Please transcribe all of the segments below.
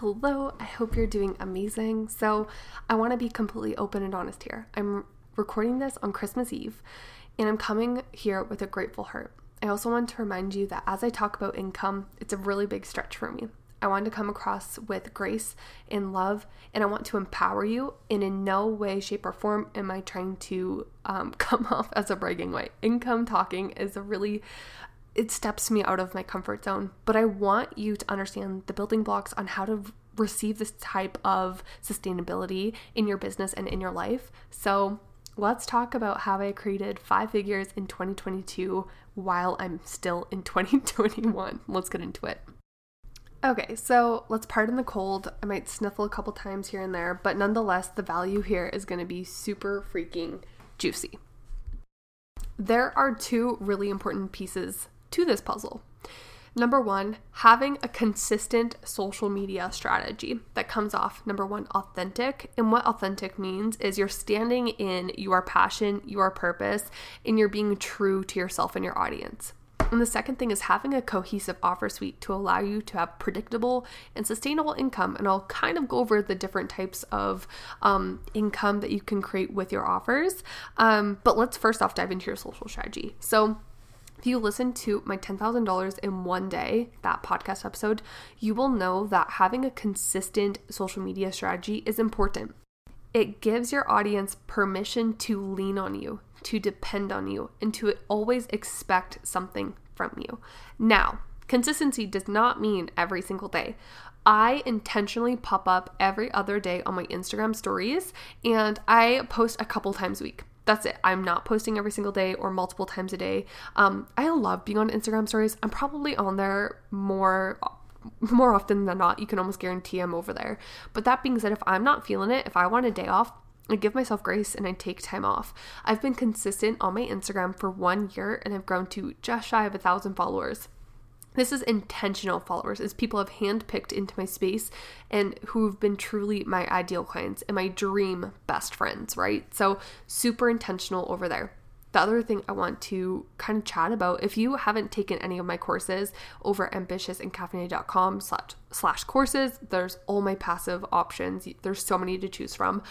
Hello, I hope you're doing amazing. So I want to be completely open and honest here. I'm recording this on Christmas Eve, and I'm coming here with a grateful heart. I also want to remind you that as I talk about income, it's a really big stretch for me. I want to come across with grace and love, and I want to empower you, and in no way, shape, or form am I trying to come off as a bragging way. Income talking is it steps me out of my comfort zone, but I want you to understand the building blocks on how to receive this type of sustainability in your business and in your life. So let's talk about how I created 5 figures in 2022 while I'm still in 2021. Let's get into it. Okay, so let's pardon the cold. I might sniffle a couple times here and there, but nonetheless, the value here is going to be super freaking juicy. There are 2 really important pieces to this puzzle. Number 1, having a consistent social media strategy that comes off, number 1, authentic. And what authentic means is you're standing in your passion, your purpose, and you're being true to yourself and your audience. And the second thing is having a cohesive offer suite to allow you to have predictable and sustainable income. And I'll kind of go over the different types of income that you can create with your offers. But let's first off dive into your social strategy. So if you listen to my $10,000 in one day, that podcast episode, you will know that having a consistent social media strategy is important. It gives your audience permission to lean on you, to depend on you, and to always expect something from you. Now, consistency does not mean every single day. I intentionally pop up every other day on my Instagram stories, and I post a couple times a week. That's it. I'm not posting every single day or multiple times a day. I love being on Instagram stories. I'm probably on there more often than not. You can almost guarantee I'm over there. But that being said, if I'm not feeling it, if I want a day off, I give myself grace and I take time off. I've been consistent on my Instagram for 1 year and I've grown to just shy of 1,000 followers. This is intentional followers, as people have handpicked into my space and who've been truly my ideal clients and my dream best friends, right? So super intentional over there. The other thing I want to kind of chat about, if you haven't taken any of my courses over ambitiousandcaffeinated.com/courses, there's all my passive options. There's so many to choose from.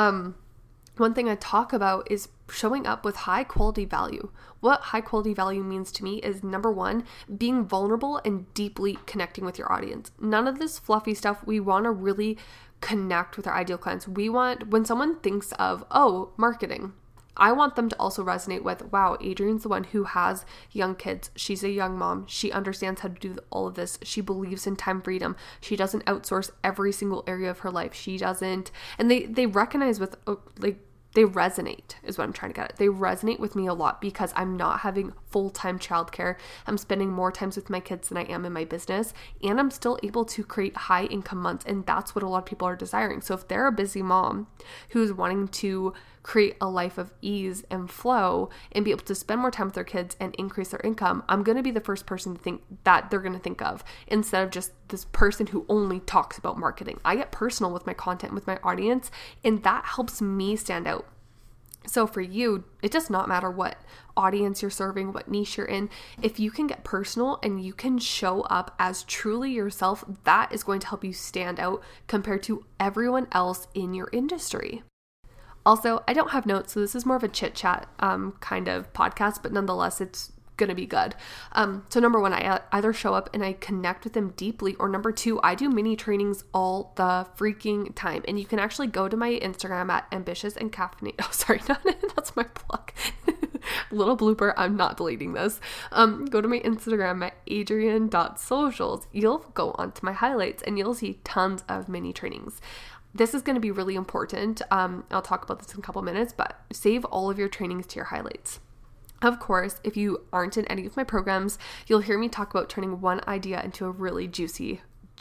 One thing I talk about is showing up with high quality value. What high quality value means to me is, number 1, being vulnerable and deeply connecting with your audience. None of this fluffy stuff. We want to really connect with our ideal clients. We want, when someone thinks of, marketing, I want them to also resonate with, wow, Adrienne's the one who has young kids. She's a young mom. She understands how to do all of this. She believes in time freedom. She doesn't outsource every single area of her life. She doesn't. And they recognize with, they resonate is what I'm trying to get at. They resonate with me a lot because I'm not having full-time childcare. I'm spending more times with my kids than I am in my business, and I'm still able to create high income months. And that's what a lot of people are desiring. So if they're a busy mom who's wanting to create a life of ease and flow and be able to spend more time with their kids and increase their income, I'm going to be the first person to think that they're going to think of, instead of just this person who only talks about marketing. I get personal with my content, with my audience, and that helps me stand out. So for you, it does not matter what audience you're serving, what niche you're in. If you can get personal and you can show up as truly yourself, that is going to help you stand out compared to everyone else in your industry. Also, I don't have notes, so this is more of a chit chat kind of podcast, but nonetheless, it's going to be good. So number 1, I either show up and I connect with them deeply, or number 2, I do mini trainings all the freaking time. And you can actually go to my Instagram at ambitiousandcaffeinated. Oh, sorry, that's my plug. Little blooper, I'm not deleting this. Go to my Instagram at adrienne.socials. You'll go onto my highlights and you'll see tons of mini trainings. This is going to be really important. I'll talk about this in a couple minutes, but save all of your trainings to your highlights. Of course, if you aren't in any of my programs, you'll hear me talk about turning one idea into a really juicy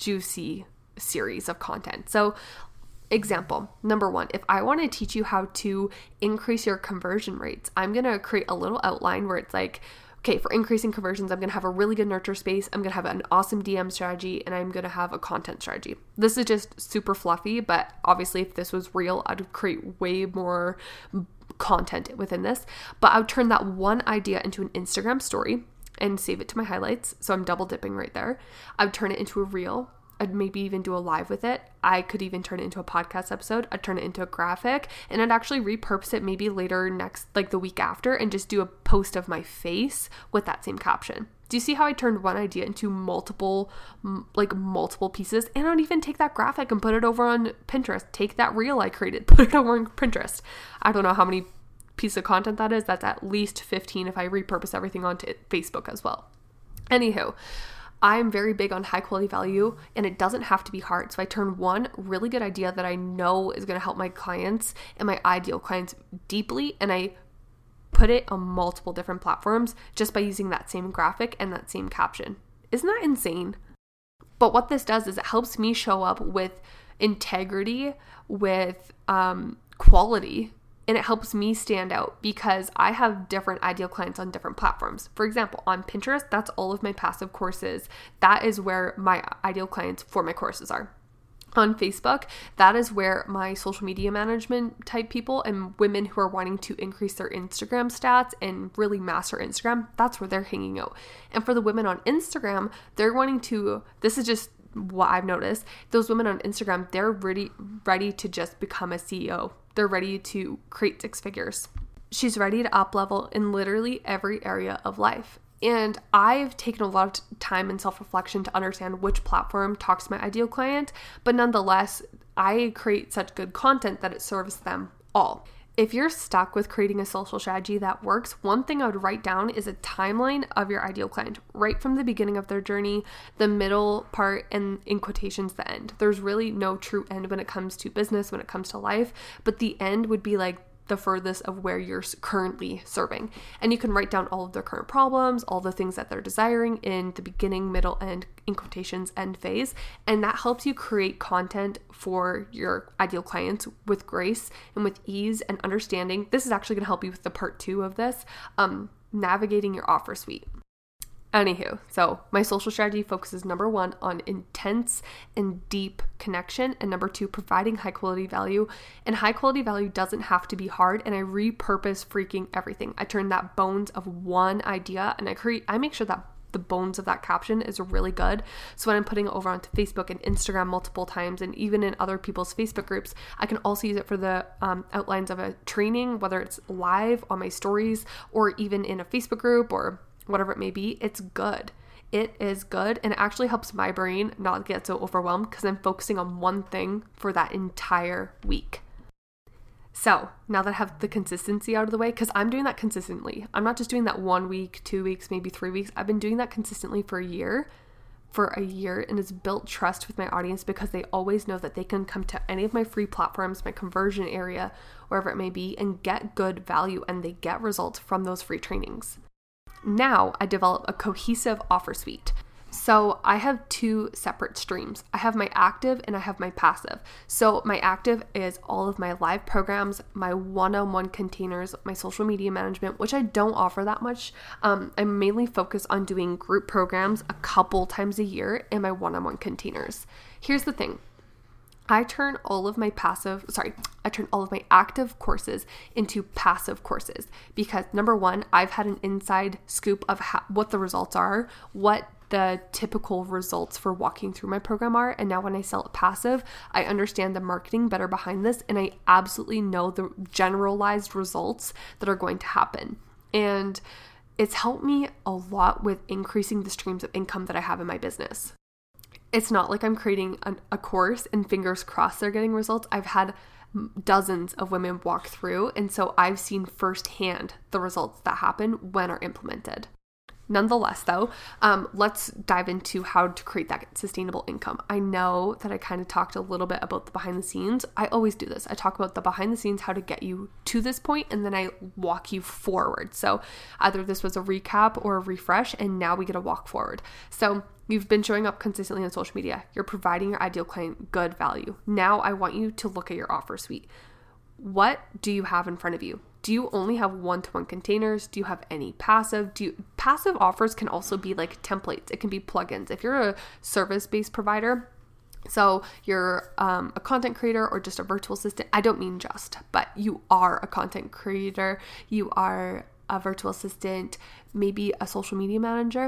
series of content. So, example, number 1, if I want to teach you how to increase your conversion rates, I'm going to create a little outline where it's like, okay, for increasing conversions, I'm going to have a really good nurture space, I'm going to have an awesome DM strategy, and I'm going to have a content strategy. This is just super fluffy, but obviously if this was real, I'd create way more content within this. But I would turn that one idea into an Instagram story and save it to my highlights. So I'm double dipping right there. I would turn it into a reel, I'd maybe even do a live with it. I could even turn it into a podcast episode. I'd turn it into a graphic, and I'd actually repurpose it maybe later next, like the week after, and just do a post of my face with that same caption. Do you see how I turned one idea into multiple pieces? And I'd even take that graphic and put it over on Pinterest. Take that reel I created, put it over on Pinterest. I don't know how many pieces of content that is. That's at least 15 if I repurpose everything onto Facebook as well. Anywho, I'm very big on high quality value, and it doesn't have to be hard. So I turn one really good idea that I know is going to help my clients and my ideal clients deeply, and I put it on multiple different platforms just by using that same graphic and that same caption. Isn't that insane? But what this does is it helps me show up with integrity, with quality, and it helps me stand out because I have different ideal clients on different platforms. For example, on Pinterest, that's all of my passive courses. That is where my ideal clients for my courses are. On Facebook, that is where my social media management type people and women who are wanting to increase their Instagram stats and really master Instagram, that's where they're hanging out. And for the women on Instagram, they're wanting to, this is just what I've noticed, those women on Instagram, they're ready to just become a CEO. They're ready to create 6 figures. She's ready to up level in literally every area of life. And I've taken a lot of time and self-reflection to understand which platform talks to my ideal client, but nonetheless, I create such good content that it serves them all. If you're stuck with creating a social strategy that works, one thing I would write down is a timeline of your ideal client, right from the beginning of their journey, the middle part, and in quotations, the end. There's really no true end when it comes to business, when it comes to life, but the end would be like the furthest of where you're currently serving. And you can write down all of their current problems, all the things that they're desiring in the beginning, middle, and in quotations, end phase. And that helps you create content for your ideal clients with grace and with ease and understanding. This is actually going to help you with the part 2 of this, navigating your offer suite. Anywho, so my social strategy focuses, number 1, on intense and deep connection, and number 2, providing high quality value. And high quality value doesn't have to be hard, and I repurpose freaking everything. I turn that bones of one idea, and I make sure that the bones of that caption is really good. So when I'm putting it over onto Facebook and Instagram multiple times, and even in other people's Facebook groups, I can also use it for the outlines of a training, whether it's live on my stories or even in a Facebook group or whatever it may be. It's good. It is good, and it actually helps my brain not get so overwhelmed because I'm focusing on one thing for that entire week. So now that I have the consistency out of the way, because I'm doing that consistently. I'm not just doing that 1 week, 2 weeks, maybe 3 weeks. I've been doing that consistently for a year, and it's built trust with my audience because they always know that they can come to any of my free platforms, my conversion area, wherever it may be, and get good value, and they get results from those free trainings. Now I develop a cohesive offer suite. So I have 2 separate streams. I have my active and I have my passive. So my active is all of my live programs, my one-on-one containers, my social media management, which I don't offer that much. I'm mainly focused on doing group programs a couple times a year and my one-on-one containers. Here's the thing. I turn all of my active courses into passive courses because, number 1, I've had an inside scoop of what the results are, what the typical results for walking through my program are. And now when I sell it passive, I understand the marketing better behind this, and I absolutely know the generalized results that are going to happen. And it's helped me a lot with increasing the streams of income that I have in my business. It's not like I'm creating a course and fingers crossed they're getting results. I've had dozens of women walk through, and so I've seen firsthand the results that happen when are implemented. Nonetheless, though, let's dive into how to create that sustainable income. I know that I kind of talked a little bit about the behind the scenes. I always do this. I talk about the behind the scenes, how to get you to this point, and then I walk you forward. So either this was a recap or a refresh, and now we get a walk forward. So you've been showing up consistently on social media. You're providing your ideal client good value. Now I want you to look at your offer suite. What do you have in front of you? Do you only have one-to-one containers? Do you have any passive? Passive offers can also be like templates. It can be plugins. If you're a service-based provider, so you're a content creator or just a virtual assistant, I don't mean just, but you are a content creator, you are a virtual assistant, maybe a social media manager,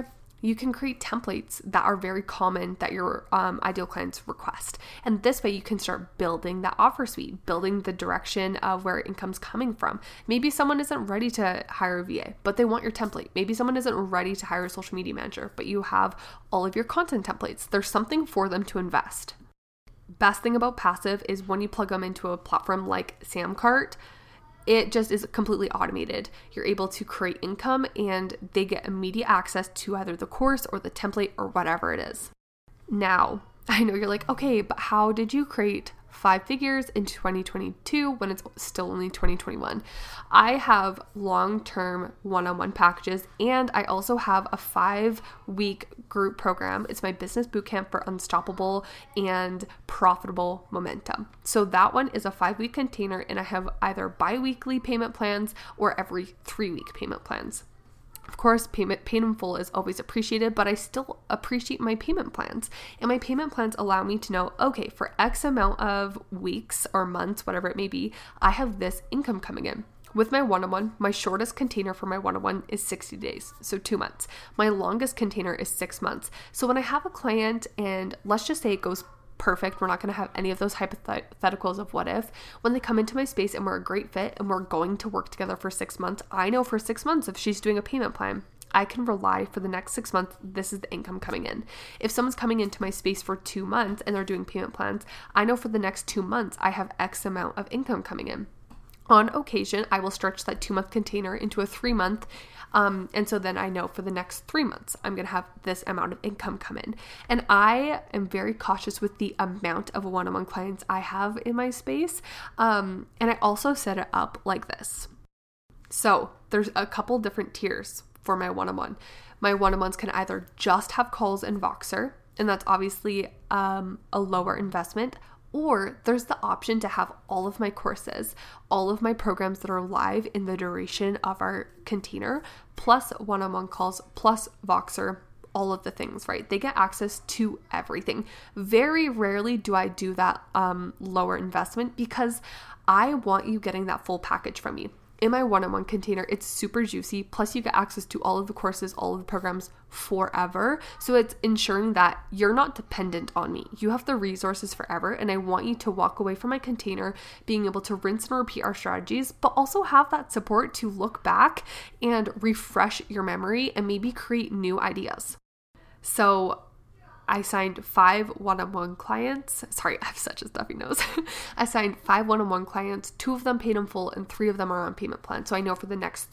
You can create templates that are very common that your ideal clients request. And this way you can start building that offer suite, building the direction of where income's coming from. Maybe someone isn't ready to hire a VA, but they want your template. Maybe someone isn't ready to hire a social media manager, but you have all of your content templates. There's something for them to invest. Best thing about Passive is when you plug them into a platform like Samcart, it just is completely automated. You're able to create income and they get immediate access to either the course or the template or whatever it is. Now, I know you're like, okay, but how did you create 5 figures in 2022 when it's still only 2021? I have long-term one-on-one packages, and I also have a 5-week group program. It's my business bootcamp for unstoppable and profitable momentum. So that one is a 5-week container, and I have either bi-weekly payment plans or every 3-week payment plans. Of course, payment in full is always appreciated, but I still appreciate my payment plans. And my payment plans allow me to know, okay, for X amount of weeks or months, whatever it may be, I have this income coming in. With my one-on-one, my shortest container for my one-on-one is 60 days, so 2 months. My longest container is 6 months. So when I have a client and let's just say it goes perfect, we're not going to have any of those hypotheticals of what if, when they come into my space and we're a great fit and we're going to work together for 6 months, I know for 6 months if she's doing a payment plan, I can rely for the next 6 months, this is the income coming in. If someone's coming into my space for 2 months and they're doing payment plans, I know for the next 2 months, I have X amount of income coming in. On occasion, I will stretch that 2-month container into a 3-month. And so then I know for the next 3 months, I'm going to have this amount of income come in. And I am very cautious with the amount of one-on-one clients I have in my space. And I also set it up like this. So there's a couple different tiers for my one-on-one. My one-on-ones can either just have calls and Voxer, and that's obviously a lower investment. Or there's the option to have all of my courses, all of my programs that are live in the duration of our container, plus one-on-one calls, plus Voxer, all of the things, right? They get access to everything. Very rarely do I do that lower investment because I want you getting that full package from me. In my one-on-one container, it's super juicy. Plus you get access to all of the courses, all of the programs forever. So it's ensuring that you're not dependent on me. You have the resources forever. And I want you to walk away from my container, being able to rinse and repeat our strategies, but also have that support to look back and refresh your memory and maybe create new ideas. So I signed 5 one-on-one clients. Sorry, I have such a stuffy nose. I signed 5 one-on-one clients, 2 of them paid in full and 3 of them are on payment plan. So I know for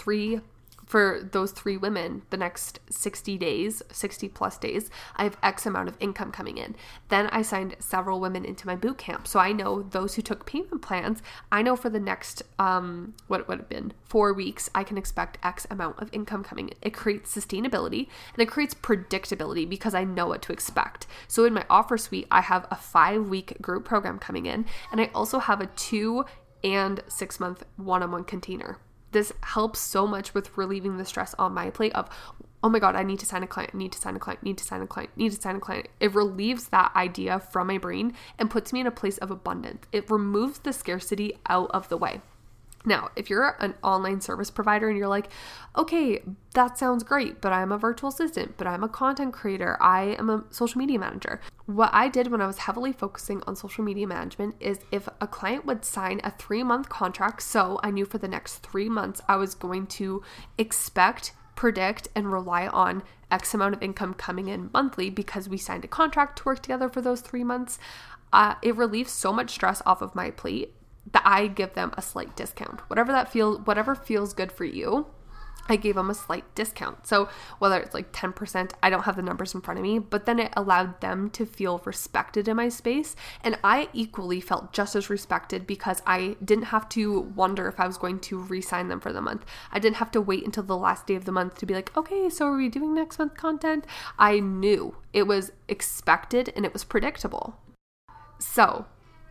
those 3 women, the next 60 days, 60 plus days, I have X amount of income coming in. Then I signed several women into my boot camp. So I know those who took payment plans, I know for the next, what would have been 4 weeks, I can expect X amount of income coming in. It creates sustainability and it creates predictability because I know what to expect. So in my offer suite, I have a 5-week group program coming in, and I also have a 2 and 6 month one-on-one container. This helps so much with relieving the stress on my plate of, oh my God, I need to sign a client, need to sign a client, need to sign a client, need to sign a client. It relieves that idea from my brain and puts me in a place of abundance. It removes the scarcity out of the way. Now, if you're an online service provider and you're like, okay, that sounds great, but I'm a virtual assistant, but I'm a content creator, I am a social media manager. What I did when I was heavily focusing on social media management is if a client would sign a 3-month contract, so I knew for the next 3 months I was going to expect, predict, and rely on X amount of income coming in monthly because we signed a contract to work together for those 3 months, it relieves so much stress off of my plate that I give them a slight discount. Whatever feels good for you, I gave them a slight discount. So whether it's like 10%, I don't have the numbers in front of me, but then it allowed them to feel respected in my space. And I equally felt just as respected because I didn't have to wonder if I was going to re-sign them for the month. I didn't have to wait until the last day of the month to be like, okay, so are we doing next month content? I knew it was expected and it was predictable. So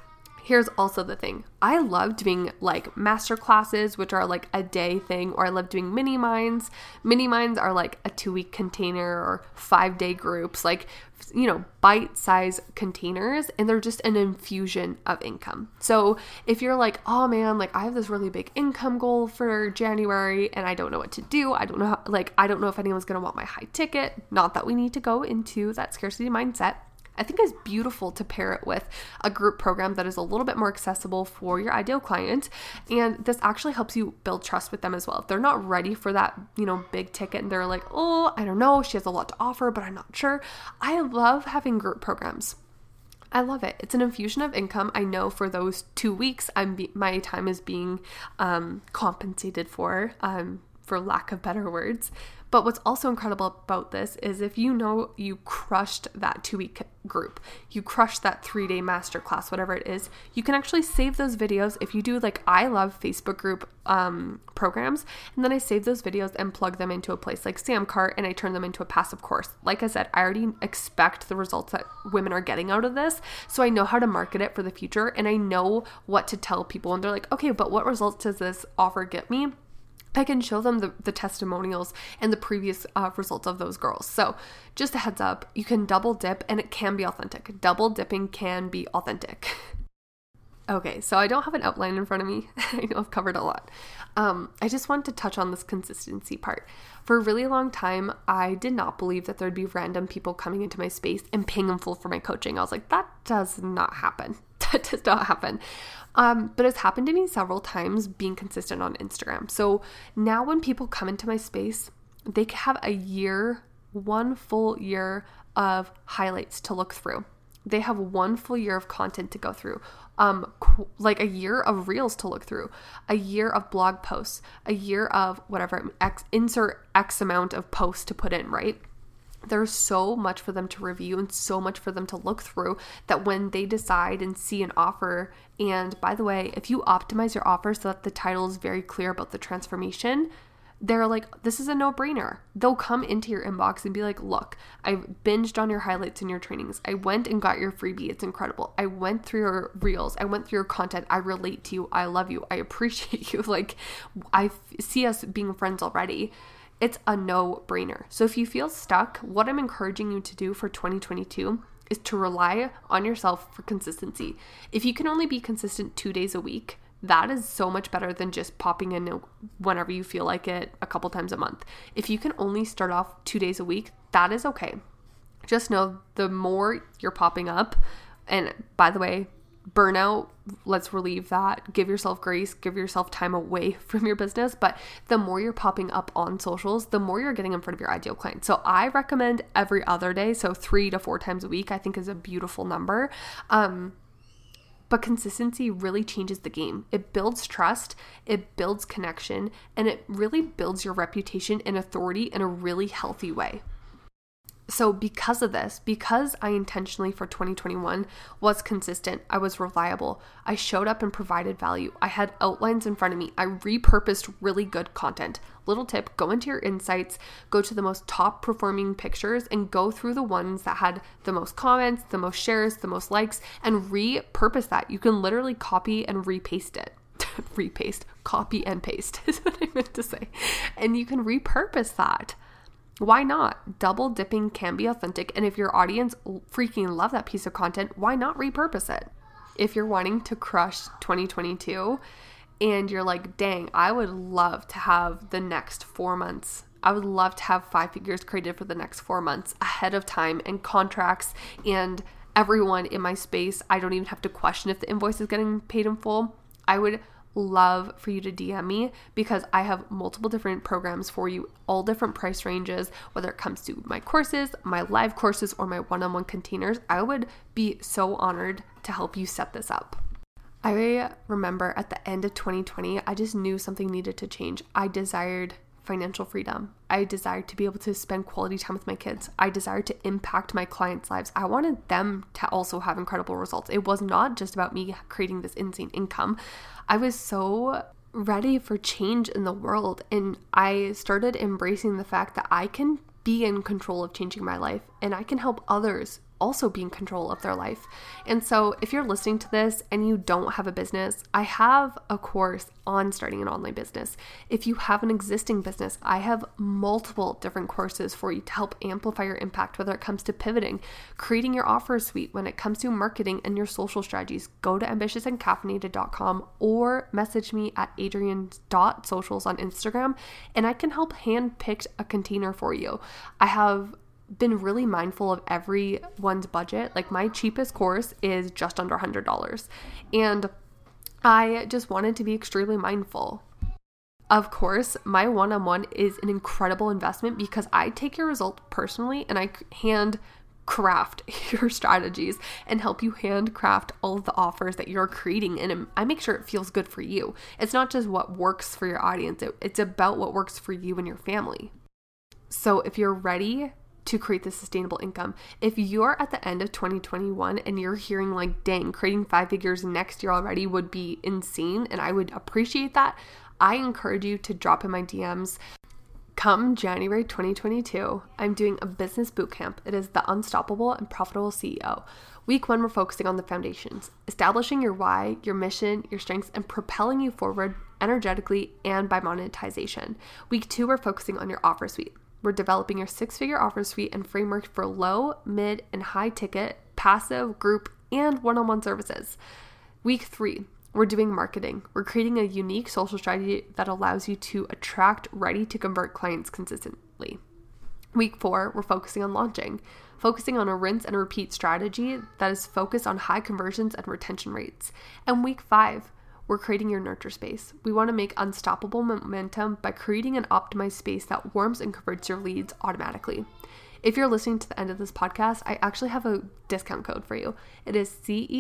Here's also the thing. I love doing like master classes, which are like a day thing, or I love doing mini minds. Mini minds are like a 2-week container or 5-day groups, like, bite-sized containers, and they're just an infusion of income. So if you're like, oh man, like I have this really big income goal for January and I don't know what to do. I don't know if anyone's going to want my high ticket. Not that we need to go into that scarcity mindset. I think it's beautiful to pair it with a group program that is a little bit more accessible for your ideal client. And this actually helps you build trust with them as well. If they're not ready for that, big ticket and they're like, oh, I don't know, she has a lot to offer, but I'm not sure. I love having group programs. I love it. It's an infusion of income. I know for those 2 weeks, my time is being compensated for lack of better words. But what's also incredible about this is if you crushed that 2-week group, you crushed that 3-day masterclass, whatever it is, you can actually save those videos. If you do, like, I love Facebook group programs, and then I save those videos and plug them into a place like Samcart, and I turn them into a passive course. Like I said, I already expect the results that women are getting out of this, so I know how to market it for the future, and I know what to tell people. And they're like, okay, but what results does this offer get me? I can show them the testimonials and the previous results of those girls. So just a heads up, you can double dip and it can be authentic. Double dipping can be authentic. Okay, so I don't have an outline in front of me. I know I've covered a lot. I just wanted to touch on this consistency part. For a really long time, I did not believe that there'd be random people coming into my space and paying them full for my coaching. I was like, that does not happen. That does not happen. But it's happened to me several times being consistent on Instagram. So now when people come into my space, they have one full year of highlights to look through. They have one full year of content to go through, like a year of reels to look through, a year of blog posts, a year of whatever, insert X amount of posts to put in, right? There's so much for them to review and so much for them to look through that when they decide and see an offer, and by the way, if you optimize your offer so that the title is very clear about the transformation, they're like, this is a no-brainer. They'll come into your inbox and be like, look, I binged on your highlights in your trainings. I went and got your freebie. It's incredible. I went through your reels. I went through your content. I relate to you. I love you. I appreciate you. Like, I see us being friends already. It's a no-brainer. So if you feel stuck, what I'm encouraging you to do for 2022 is to rely on yourself for consistency. If you can only be consistent 2 days a week, that is so much better than just popping in whenever you feel like it a couple times a month. If you can only start off 2 days a week, that is okay. Just know the more you're popping up, and by the way, burnout, let's relieve that. Give yourself grace, give yourself time away from your business. But the more you're popping up on socials, the more you're getting in front of your ideal client. So I recommend every other day. So 3 to 4 times a week, I think is a beautiful number. But consistency really changes the game. It builds trust, it builds connection, and it really builds your reputation and authority in a really healthy way. So because of this, because I intentionally for 2021 was consistent, I was reliable, I showed up and provided value, I had outlines in front of me, I repurposed really good content. Little tip, go into your insights, go to the most top performing pictures and go through the ones that had the most comments, the most shares, the most likes, and repurpose that. You can literally copy and repaste it. Copy and paste is what I meant to say. And you can repurpose that. Why not? Double dipping can be authentic. And if your audience freaking love that piece of content, why not repurpose it? If you're wanting to crush 2022 and you're like, dang, I would love to have the next 4 months. I would love to have 5 figures created for the next 4 months ahead of time and contracts and everyone in my space. I don't even have to question if the invoice is getting paid in full. I would love for you to DM me because I have multiple different programs for you, all different price ranges, whether it comes to my courses, my live courses, or my one-on-one containers. I would be so honored to help you set this up. I remember at the end of 2020, I just knew something needed to change. I desired financial freedom. I desired to be able to spend quality time with my kids. I desired to impact my clients' lives. I wanted them to also have incredible results. It was not just about me creating this insane income. I was so ready for change in the world, and I started embracing the fact that I can be in control of changing my life and I can help others also be in control of their life. And so if you're listening to this and you don't have a business, I have a course on starting an online business. If you have an existing business, I have multiple different courses for you to help amplify your impact, whether it comes to pivoting, creating your offer suite, when it comes to marketing and your social strategies. Go to ambitiousandcaffeinated.com or message me at adrian.socials on Instagram, and I can help handpick a container for you. I have been really mindful of everyone's budget. Like my cheapest course is just under $100. And I just wanted to be extremely mindful. Of course, my one-on-one is an incredible investment because I take your result personally and I hand craft your strategies and help you handcraft all of the offers that you're creating. And I make sure it feels good for you. It's not just what works for your audience. It's about what works for you and your family. So if you're ready to create the sustainable income, if you're at the end of 2021 and you're hearing like, dang, creating 5 figures next year already would be insane, and I would appreciate that, I encourage you to drop in my DMs. Come January 2022, I'm doing a business bootcamp. It is the Unstoppable and Profitable CEO. Week 1, we're focusing on the foundations, establishing your why, your mission, your strengths, and propelling you forward energetically and by monetization. Week 2, we're focusing on your offer suite. We're developing your 6-figure offer suite and framework for low, mid, and high ticket, passive, group, and one-on-one services. Week 3, we're doing marketing. We're creating a unique social strategy that allows you to attract ready-to-convert clients consistently. Week 4, we're focusing on launching, focusing on a rinse and repeat strategy that is focused on high conversions and retention rates. And week 5, we're creating your nurture space. We want to make unstoppable momentum by creating an optimized space that warms and converts your leads automatically. If you're listening to the end of this podcast, I actually have a discount code for you. It is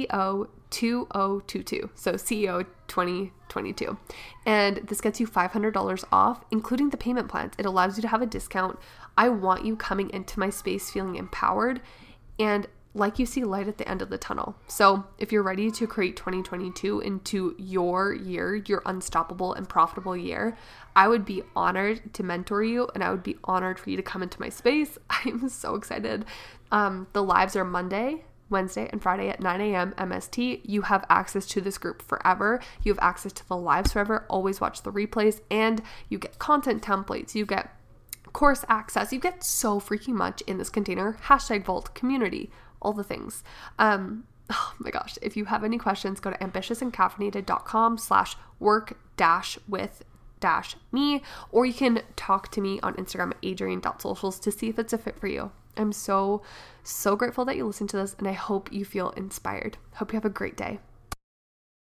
CEO2022, so CEO 2022. And this gets you $500 off, including the payment plans. It allows you to have a discount. I want you coming into my space feeling empowered and like you see light at the end of the tunnel. So if you're ready to create 2022 into your year, your unstoppable and profitable year, I would be honored to mentor you, and I would be honored for you to come into my space. I'm so excited. The lives are Monday, Wednesday, and Friday at 9 a.m. MST. You have access to this group forever. You have access to the lives forever. Always watch the replays, and you get content templates. You get course access. You get so freaking much in this container. #Vault community. All the things. Oh my gosh. If you have any questions, go to ambitiousandcaffeinated.com/work-with-me, or you can talk to me on Instagram at adrian.socials to see if it's a fit for you. I'm so grateful that you listened to this, and I hope you feel inspired. Hope you have a great day.